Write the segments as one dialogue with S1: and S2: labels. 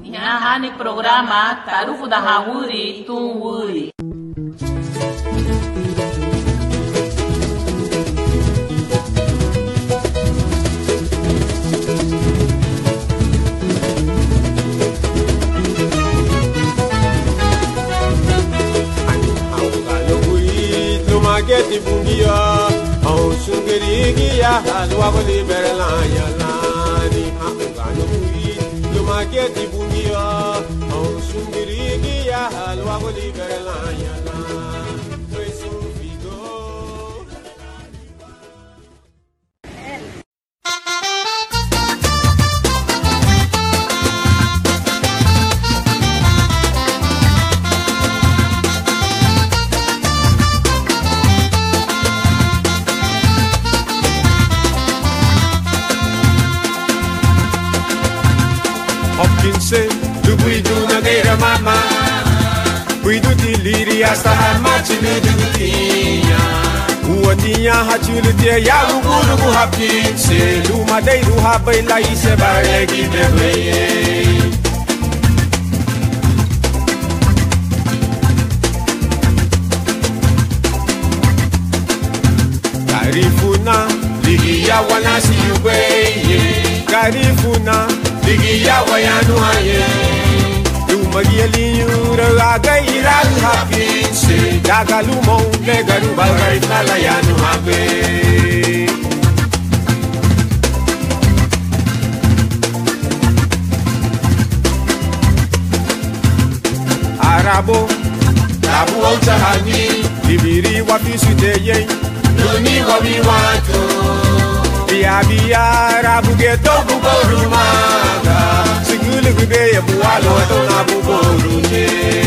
S1: Nhahani programa Tarufu da Hawuri Tunwuri.
S2: Mageti bungia, au sungerigia, luago liberalanya lani, hamugano bui. Lu mageti bungia, au sungerigia, luago liberalanya lani. Presu figo.
S3: Du buidu na gaira mama, buidu di liri hasta hamachinu dugutinha. Uatinha hachulu tia ya ugurugu hapinse, luma deiru habai la ise baregi bebeye. Karifuna ligi ya wanasi ubeye, karifuna ligi ya wayanu haye. Lumagialinho raga irado hapinse, daga lumon legaru balgai tala yanu habe. Arabo, labu ontahani, libiri wapisu teye, luni wabiwato. Bia bia rabu geto bugorumaga, sigulu gube ya bualo to na bugorune.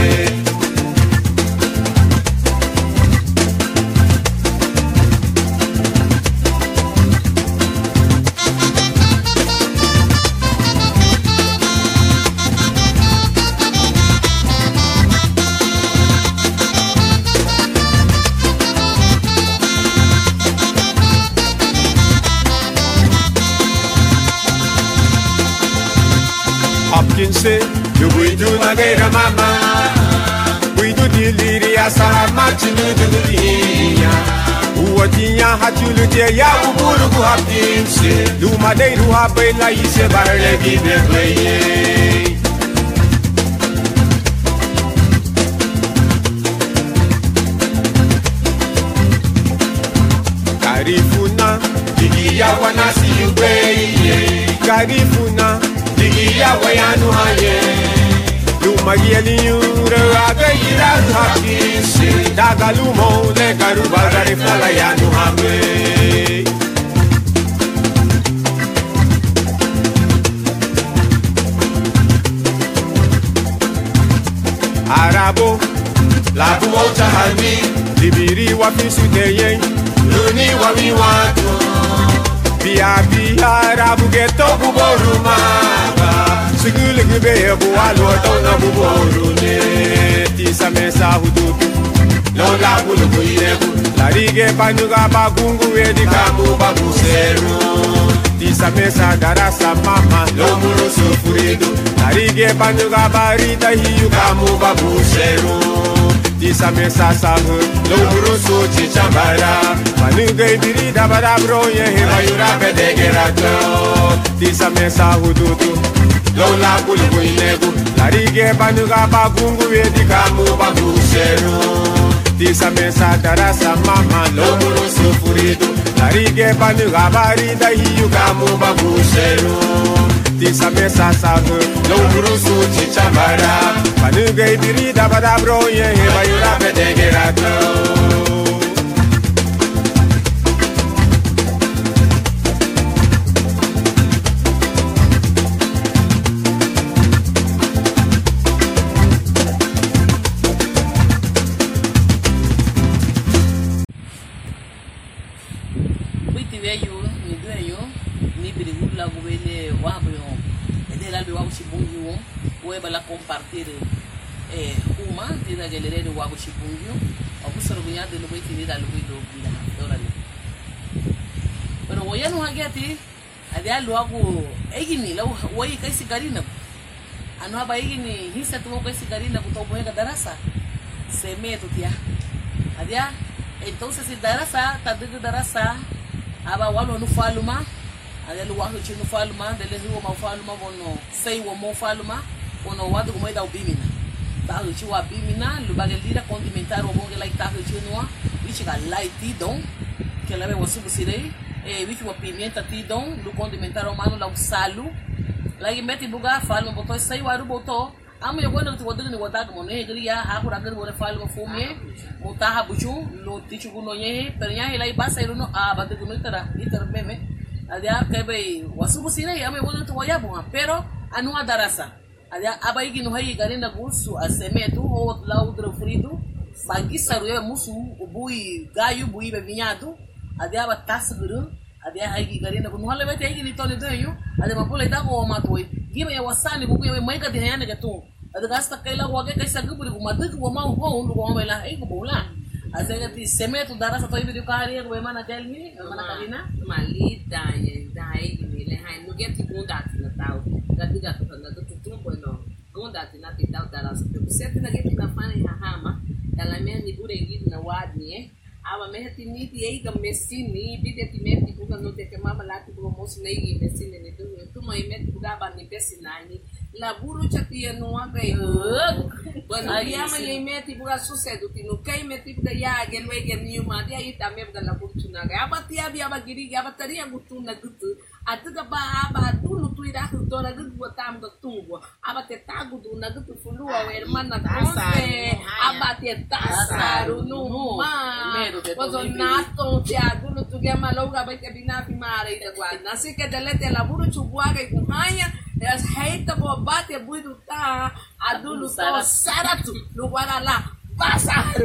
S3: Hopkinse, you buidu na gaira mama, buidu di liri asa hamachinu dugutinha. Uatinha hachulu tia ya ugurugu hapkinse, luma deiru habai la ise baregi bebeye. Karifuna, ligi ya wanasi ubeye, karifuna. Ligi ya wayanu haye, lumagialinho raga irado hapinse, daga lumon legaru balgai tala yanu habe. Arabo, labu ontahani, libiri wapisu teye, luni wabiwato. Bia bia rabu geto bugorumaga, sigulu gube bualo to na buborune. Tisa mesa hudubi, lo labu lo kuirebu, larige panuga bagungu edi kamu babuseru. Tisa mesa darasa mama, lo muro sufuridu, larige panuga barita hiu kamu babuseru. Tisa mesa sahu, lo muro so chichambara, manuga ibiri dabara broye hema yura bedegerato. Tisa mesa hududu, lo labu lo kuirebu, larige panuga bagungu edi kamu babuseru. Tisa mesa darasa mama, lo muro sufuridu, larige panuga barita hiu kamu babuseru. Tisa mesa sahu, lo muro so chichambara, manuga ibiri dabara broye hema yura bedegerato.
S1: Compartir uma tira galera do Wago Chipunho, o sorgunha de lugar que dá lugar do bila, dorale. Pero hoje não há aqui, até logo, egini, lá o oi que se garina, anu aba hiki ni hisa tu kwa esse garinda kutoboheka darasa semetu tia adia entonces si darasa tadigu darasa aba walo no faluma adia lu wahu chinu faluma dele huwa ma faluma bono sei wo mo faluma ono wadu mo ida ubimina ta hu chi wa bimina lu bagelira condimentar o bonge like ta hu chi no wichi ga light don que la be subu sirei wichi wa pimenta tidon lu condimentar o mano la salu lagi meti buga faluma boto sei waru boto amo yo bueno tu bodo ni wata como ne gria ha por agar bore faluma fumie mutaha buchu lo tichu kuno nye pero nya hilai basa iruno a bate kuno itara meme adia kebe wasubu sirei amo yo bueno tu waya bunga pero anu darasa adia abai gino hai garinda gursu asemetu o laudro frido bangisaru ya musu bui gayu bui be vinhado adia ba tasguru adia hai garinda kuno hale bete hai ni tole doyo adia mapole ta ko matoi giba ya wasani buku ya mai ka dinayana ga tu ada gasta kaila wage kai sagu buri kumadu ko ma ho ndu ko mela ai ko bola asega ti semetu darasa to ibi kari ko mana telmi mana karina
S4: malita ye dai ni le hai no get bunda na tau gadiga to na to tumbo no bunda na ti tau darasa pe sete na get na fane ha hama ela me ni bure gid na wadni aba me hati ni ti ei ga mesini bide ti me ti buga no te ke mama la ti buga mos nei mesini ni tu mai me ti buga ba ni pesinani la buru chapia no agai bueno ya ma ye me ti buga sucedo ti no kai me ti buga ya gel we gel ni ma dia ita me buga la buru tuna ga aba ti abi aba giri ga aba taria gutu na gutu atuga ba aba dulu tu ira ku tora gutu botam do tubo aba te tagu do na gutu fulua we hermana tase aba te tasaru no ma pozo nato ti adulu tu ga maloga ba ke binafi mare ida guarda así que delete la buru chuguaga y kuhanya es heita bo bate buidu ta adulu to saratu lugar la pasaru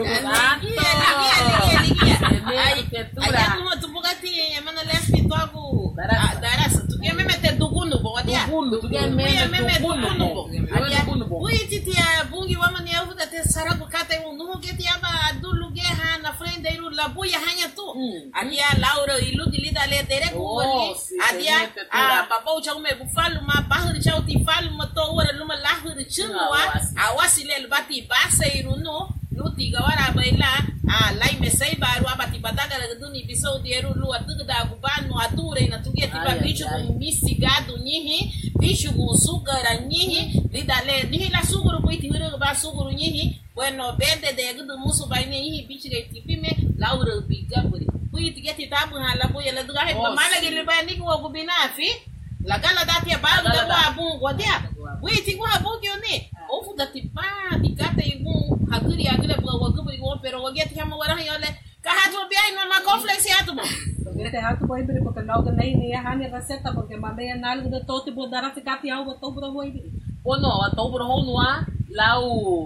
S1: ai que tura
S4: ai como tu bugati ya mana lespi to agu darasa tu que me mete dugunu bo dia
S1: tu que me
S4: dugunu bo ui titia bungi wa mani eu da te sarabu kata un no que ti aba adulu ge ha na frente iru la buya hanya tu adia laura ilu dilida le tere ku adia baba u chau me bu falu ma bahur chau ti falu ma to ora luma lahur chunwa awasi le bati basa iru no luti gawara baila lai me sei baru abati badaga la duni biso dieru lu atuga gubano ature na tugia tiba bicho misigado nyihi bicho sugara nyihi lidale nihi la suguru kuiti wiru ba suguru nyihi bueno bende de gudu musu baine nyihi bicho de tipime laura bigaburi kuiti geti tabu hala boya la duga he mala gele ba ni ko gubinafi la gala dati ba do abu godia kuiti ko abu kione ofu dati pa dikate igu haguri agule bo guburi go pero geti kama wara yole ka hatu bia ino ma complex hatu bo
S5: Este hatu boy bere porque não ganhei nem a minha receta porque mamãe análise de todo tipo dar esse café ao botou pro boy bere.
S1: ono atobro ho noa lau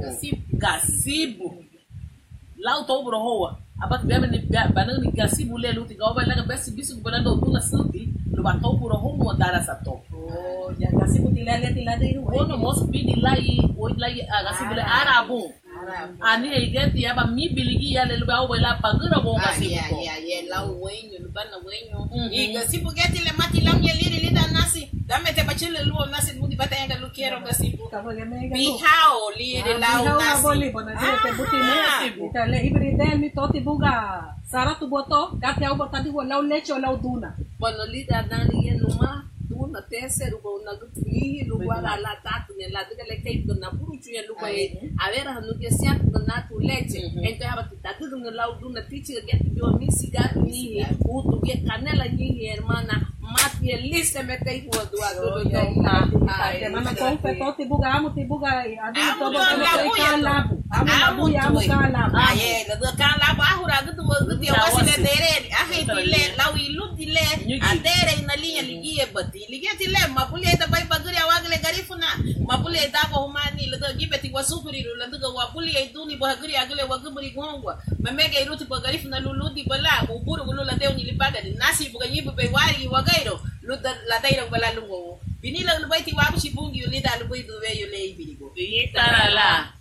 S1: gasibu lau tobro ho abat bia ni banang ni gasibu le lu tiga ba la besi bisu bana do tuna santi lu ba tobro ho no darasa to
S5: Oh, ya gasibu tilale iru.
S1: ono mos bidi lai o lai gasibu le arabu ani egeti aba mi biligi ya le lu ba o la pagura bo gasibu
S4: ya lau wenyo lu bana wenyo e gasibu geti le mati lam ya liri lida nasi dame te bachile lu nasi budi bata ya lu quiero gasibu bihao liri lau nasi
S5: boli bona te buti ne itale ibri del mi toti buga saratu boto gati au botadi wo lau leche o lau duna
S4: bueno lida dani ye numa duna terceiro bo na gutui lu wala la tatu ne la de le kai na buruchu ye lu bai a ver no que sea na tu leche entonces aba tatu no lau duna tichi geti bio misiga ni utu ye canela ni hermana mati liste me kai wo do
S5: mama konfe toti buga amu ti buga adi to boto labu amu kalabu
S4: aye la do kalabu ahura gutu gutu ya wasile dere ahe dile lau ilu dile adere na linha ligie bati ligie tile mapule ta bai baguri awagle garifuna mapule ta ko humani la do gibeti wasufuri la do wapuli iduni baguri agle waguburi gongwa memege iruti bagarifuna luludi bala uburu gulula deu ni lipaga nasi buga nyibu be wari wagairo luda la dairo bala lungo binila lubaiti wabu shibungi ulida lubai duwe yule ibirigo
S1: Tarala.